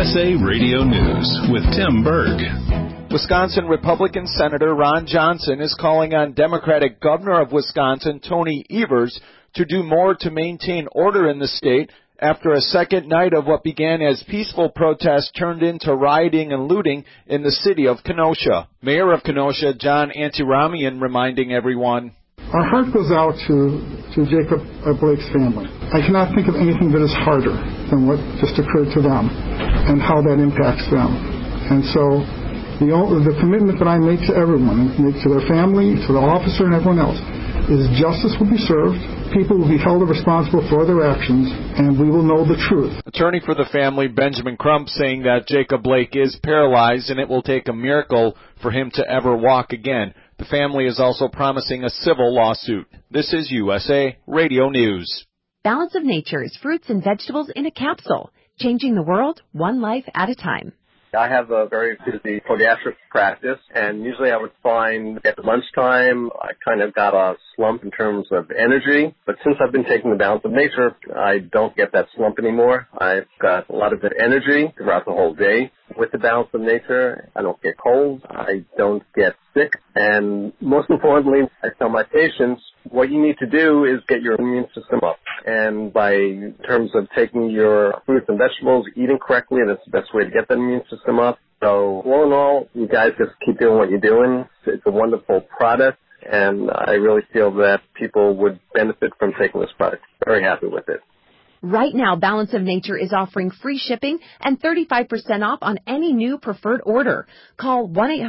USA Radio News with Tim Berg. Wisconsin Republican Senator Ron Johnson is calling on Democratic Governor of Wisconsin, Tony Evers, to do more to maintain order in the state after a second night of what began as peaceful protests turned into rioting and looting in the city of Kenosha. Mayor of Kenosha, John Antiramian, reminding everyone, our heart goes out to Jacob Blake's family. I cannot think of anything that is harder than what just occurred to them and how that impacts them. And so the commitment that I make to everyone, make to their family, to the officer and everyone else, is justice will be served, people will be held responsible for their actions, and we will know the truth. Attorney for the family, Benjamin Crump, saying that Jacob Blake is paralyzed and it will take a miracle for him to ever walk again. The family is also promising a civil lawsuit. This is USA Radio News. Balance of Nature is fruits and vegetables in a capsule, changing the world one life at a time. I have a very busy podiatric practice, and usually I would find at lunchtime I kind of got a slump in terms of energy. But since I've been taking the Balance of Nature, I don't get that slump anymore. I've got a lot of good energy throughout the whole day. With the Balance of Nature, I don't get colds, I don't get sick, and most importantly, I tell my patients, what you need to do is get your immune system up. And in terms of taking your fruits and vegetables, eating correctly, that's the best way to get that immune system up. So all in all, you guys just keep doing what you're doing. It's a wonderful product, and I really feel that people would benefit from taking this product. Very happy with it. Right now, Balance of Nature is offering free shipping and 35% off on any new preferred order. Call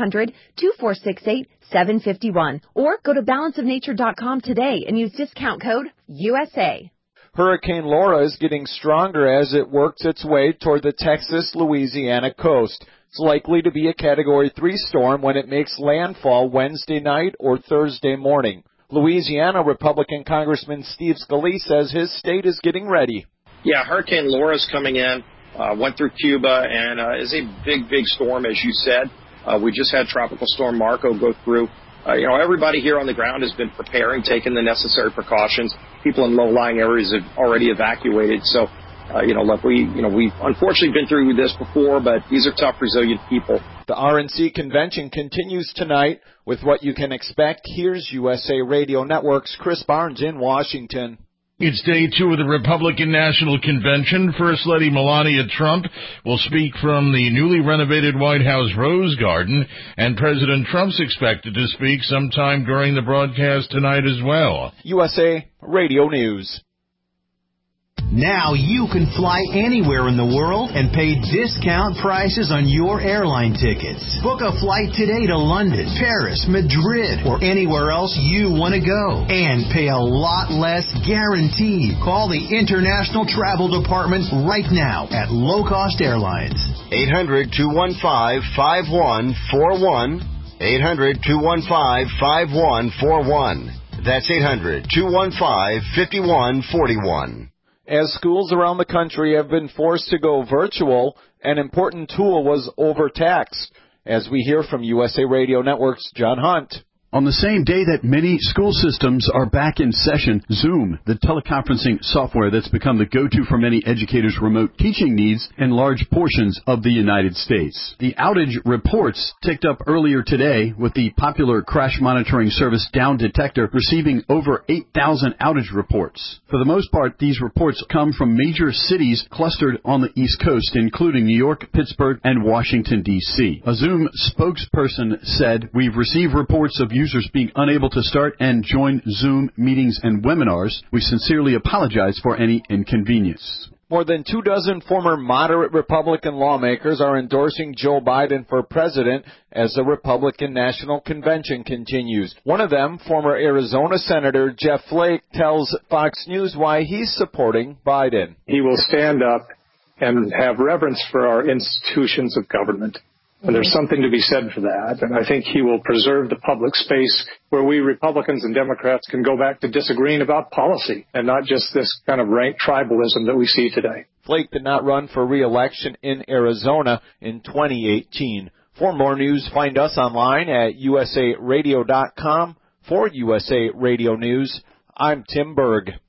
1-800-2468-751 or go to balanceofnature.com today and use discount code USA. Hurricane Laura is getting stronger as it works its way toward the Texas-Louisiana coast. It's likely to be a Category 3 storm when it makes landfall Wednesday night or Thursday morning. Louisiana Republican Congressman Steve Scalise says his state is getting ready. Yeah, Hurricane Laura's coming in, went through Cuba, and is a big storm, as you said. We just had Tropical Storm Marco go through. Everybody here on the ground has been preparing, taking the necessary precautions. People in low-lying areas have already evacuated. So, look, we've unfortunately been through this before, but these are tough, resilient people. The RNC convention continues tonight with what you can expect. Here's USA Radio Network's Chris Barnes in Washington. It's day 2 of the Republican National Convention. First Lady Melania Trump will speak from the newly renovated White House Rose Garden, and President Trump's expected to speak sometime during the broadcast tonight as well. USA Radio News. Now you can fly anywhere in the world and pay discount prices on your airline tickets. Book a flight today to London, Paris, Madrid, or anywhere else you want to go. And pay a lot less guaranteed. Call the International Travel Department right now at Low Cost Airlines. 800-215-5141. 800-215-5141. That's 800-215-5141. As schools around the country have been forced to go virtual, an important tool was overtaxed. As we hear from USA Radio Network's John Hunt. On the same day that many school systems are back in session, Zoom, the teleconferencing software that's become the go-to for many educators' remote teaching needs in large portions of the United States. The outage reports ticked up earlier today with the popular crash monitoring service Down Detector receiving over 8,000 outage reports. For the most part, these reports come from major cities clustered on the East Coast, including New York, Pittsburgh, and Washington, D.C. A Zoom spokesperson said, "We've received reports of users being unable to start and join Zoom meetings and webinars. We sincerely apologize for any inconvenience." More than 24 former moderate Republican lawmakers are endorsing Joe Biden for president as the Republican National Convention continues. One of them, former Arizona Senator Jeff Flake, tells Fox News why he's supporting Biden. He will stand up and have reverence for our institutions of government. And there's something to be said for that. And I think he will preserve the public space where we Republicans and Democrats can go back to disagreeing about policy and not just this kind of rank tribalism that we see today. Flake did not run for re-election in Arizona in 2018. For more news, find us online at usaradio.com. For USA Radio News, I'm Tim Berg.